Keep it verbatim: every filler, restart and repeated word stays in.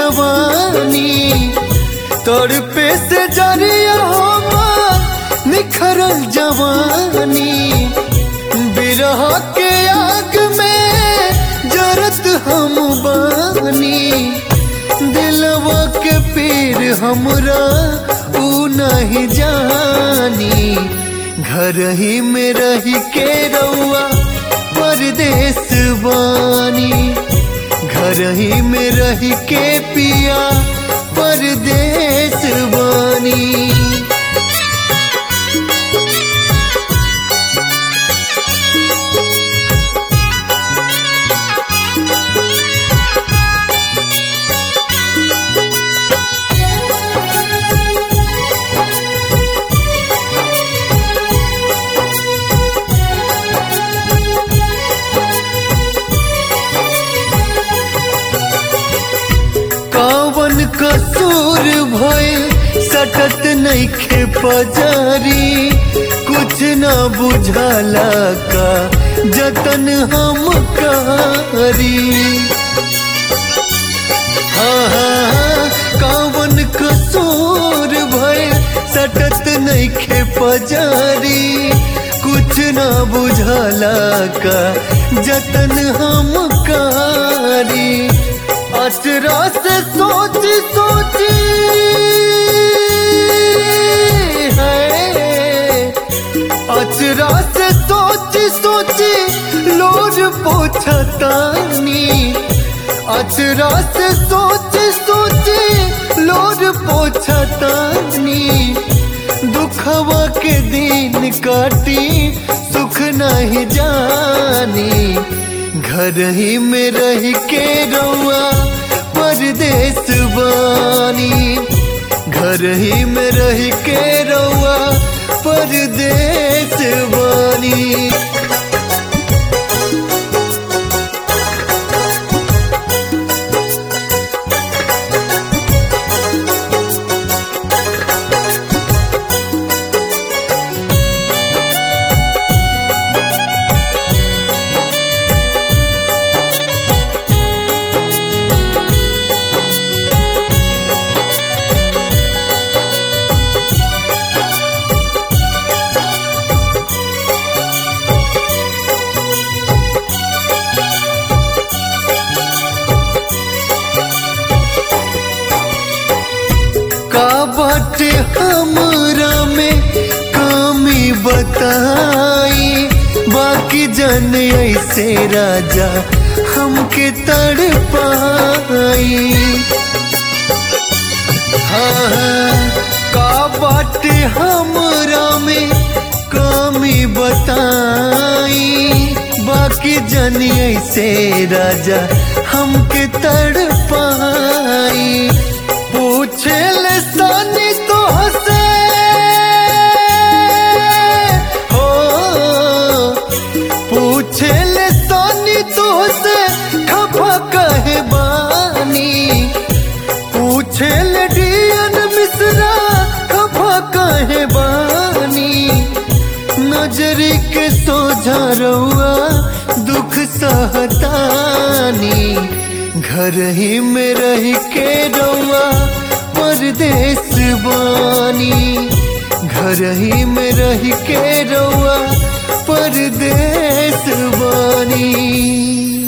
जवानी तड़पे से जरिया हमार निखरल जवानी बिरह के आग में जरत हम बानी दिलवा के पीर हमरा ऊ नहीं जानी घर ही में रही के रउआ परदेस बानी घर ही में रही के पिया परदेस बानी। कौन कसूर भइल सटत नइखे पजारी कुछ न बुझाला का जतन हम करी। हाँ हाँ कौन कसूर भइल सटत नइखे पजारी कुछ न बुझाला का जतन हम करी। अचरा से सोच सोची है अचरा से सोच सोची लोर पोछतानी अचरा से सोच सोची लोर पोछतानी दुखवा के दिन काटी सुख नहीं जानी घर ही में रह के रउआ परदेस बानी घर ही में रह के रउआ परदेस बानी। बाटे हमरा में कमी बताई बाकी जन ऐसे राजा हमके तड़पाई। हाँ का बाटे हमरा में कमी बताई बाकी जन ऐसे राजा हमके तड़पाई। पूछे ले सानी तो हंसे हो पूछे ले सानी तो हंसे खफा कहे बानी पूछे ले डियन मिश्रा खफा कहे बानी नजरी के सोझा रउआ दुख सहतानी घर ही में रह के रउआ परदेस बानी घर ही में रह के रउआ परदेस बानी।